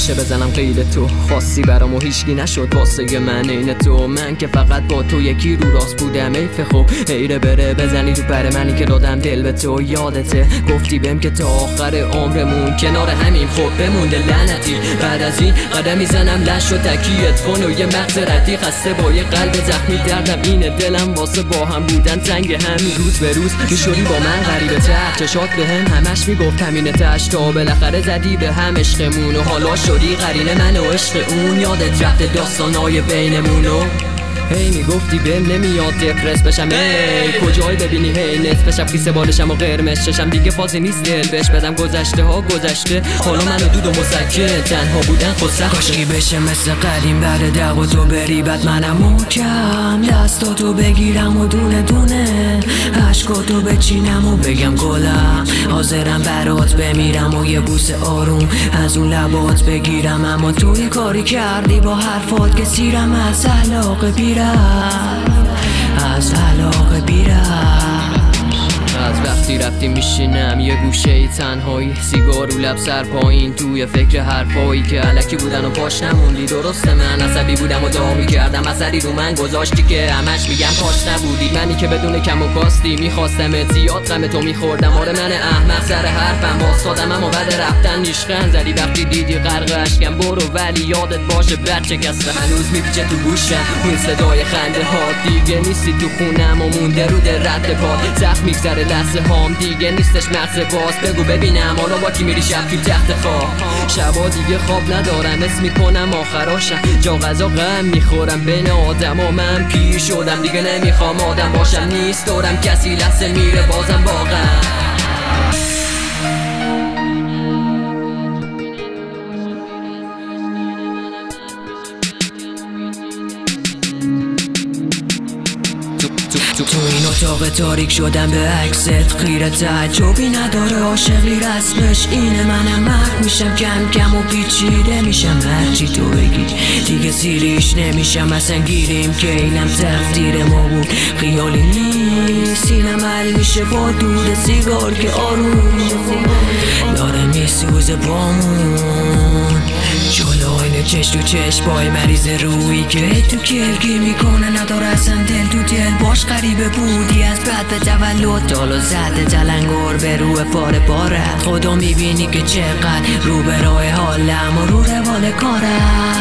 نمیشه بزنم قید تو، خاصی برام و هیچکی نشد واسه من این تو. من که فقط با تو یکی رو راست بودم، ایف خوب ایره بره بزنی تو پر منی که دادم دل به تو. یادته گفتی بهم که تا آخر عمرمون کنار همین خب بمونده لعنتی. بعد از این قدم میزنم لش و تکیت کن و یه مغزرتی خسته با یه قلب زخمی دردم اینه دلم واسه با هم بودن تنگ همین. روز به روز میشدی با من غریبه تر، چشات به هم همش میگفت همینه تش تا بالاخره زدی به هم عشقمون و حالا شدی قرینه من و عشق اون. یادت رفته داستانای بینمونو هی میگفتی بهم نمیاد دپرس بشم، ای کجای ببینی هی نصف شب کیسه بالشم و قرمز چشم دیگه فازی نیست دل بهش بدم. گذشته ها گذشته حالا منو دود و مسکن تنها بودن خود سخته. کاشکی بشه مثل قدیم بعد دعوا تو بری بعد منم محکم دستاتو بگیرم و دونه دونه عشقاتو بچینم و بگم گلم حاضرم برات بمیرم و یه بوس آروم از اون لبات بگیرم. اما تو یه کاری کردی با حرفات که سیرم از علاقه بیرم، از علاقه بیرم. از وقتی رفتی میشینم یه گوشه تنهایی، سیگار رو لب سر پایین توی فکر حرفایی که علکی بودن و پاش نموندی. درسته من عصبی بودم و دعا میکردم اثری رو من گذاشتی که همش میگم پاش نبودی. منی که بدون کم و کاستی میخواستم زیاد غم تو میخوردم. آره من احمق سر حرفم واسادم اما بعد رفتن نیشخند زدی وقتی دیدی غرق اشکم. برو ولی یادت باشه بچه کسته هنوز میپیچه تو گوشم این صدای خنده ها. دیگه نیستی تو خونم و مونده رو در رد پا سخت میگذره لحظه هام دیگه نیستش مغز باز. بگو ببینم حالا با کی میری شب تو تخت خواب. شبا دیگه خواب ندارم اسم میکنم آخراشم جا غذا غم میخورم بین آدم و من پیر شدم دیگه نمیخوام آدم باشم. نیست دارم کسی لحظه میره بازم واقعا. تو این اتاق تاریک شدم به عکست خیره تعجبی نداره عاشقی رسمش اینه. منم مرد میشم کم کم و پیچیده میشم هرچی تو بگی دیگه زیریش نمیشم. اصلا گیریم که اینم تقدیر ما بود خیالی نیست. اینم حل میشه با دود سیگار که آروم داره میسوزه پامون جلو آینه چش تو چش بای مریض روی که تو کلگی میکنه نداره اصلا دل تو دل باش. غریبه بودی از بعد به تولد دالو زده تلنگر به روی پاره پاره. خدا میبینی که چقدر رو به راه حالم و رو روال کارم.